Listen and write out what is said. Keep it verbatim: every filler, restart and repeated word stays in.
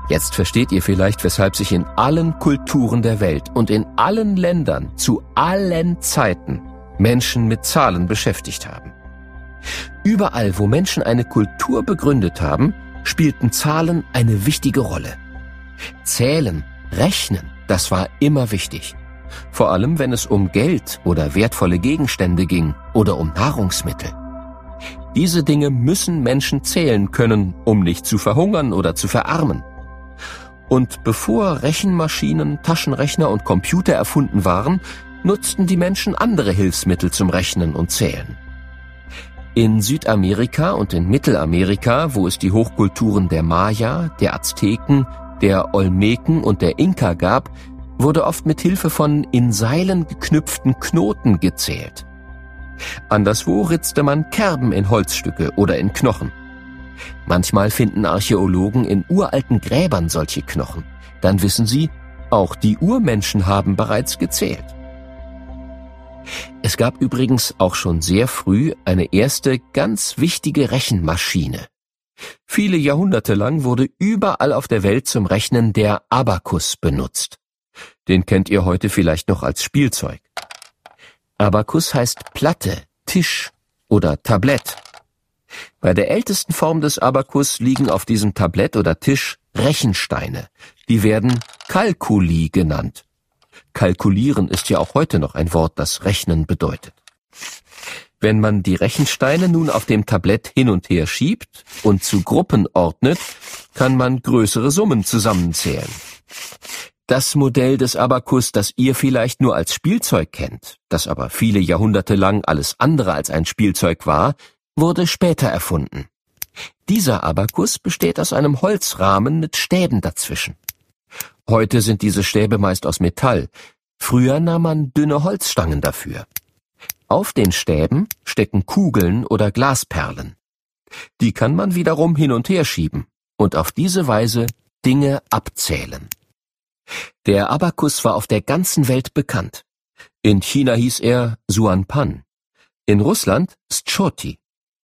Jetzt versteht ihr vielleicht, weshalb sich in allen Kulturen der Welt und in allen Ländern zu allen Zeiten Menschen mit Zahlen beschäftigt haben. Überall, wo Menschen eine Kultur begründet haben, spielten Zahlen eine wichtige Rolle. Zählen, rechnen, das war immer wichtig. Vor allem, wenn es um Geld oder wertvolle Gegenstände ging oder um Nahrungsmittel. Diese Dinge müssen Menschen zählen können, um nicht zu verhungern oder zu verarmen. Und bevor Rechenmaschinen, Taschenrechner und Computer erfunden waren, nutzten die Menschen andere Hilfsmittel zum Rechnen und Zählen. In Südamerika und in Mittelamerika, wo es die Hochkulturen der Maya, der Azteken, der Olmeken und der Inka gab, wurde oft mit Hilfe von in Seilen geknüpften Knoten gezählt. Anderswo ritzte man Kerben in Holzstücke oder in Knochen. Manchmal finden Archäologen in uralten Gräbern solche Knochen. Dann wissen sie, auch die Urmenschen haben bereits gezählt. Es gab übrigens auch schon sehr früh eine erste ganz wichtige Rechenmaschine. Viele Jahrhunderte lang wurde überall auf der Welt zum Rechnen der Abakus benutzt. Den kennt ihr heute vielleicht noch als Spielzeug. Abakus heißt Platte, Tisch oder Tablett. Bei der ältesten Form des Abakus liegen auf diesem Tablett oder Tisch Rechensteine. Die werden Kalkuli genannt. Kalkulieren ist ja auch heute noch ein Wort, das Rechnen bedeutet. Wenn man die Rechensteine nun auf dem Tablett hin und her schiebt und zu Gruppen ordnet, kann man größere Summen zusammenzählen. Das Modell des Abakus, das ihr vielleicht nur als Spielzeug kennt, das aber viele Jahrhunderte lang alles andere als ein Spielzeug war, wurde später erfunden. Dieser Abakus besteht aus einem Holzrahmen mit Stäben dazwischen. Heute sind diese Stäbe meist aus Metall. Früher nahm man dünne Holzstangen dafür. Auf den Stäben stecken Kugeln oder Glasperlen. Die kann man wiederum hin und her schieben und auf diese Weise Dinge abzählen. Der Abakus war auf der ganzen Welt bekannt. In China hieß er Suanpan, in Russland Stschoti,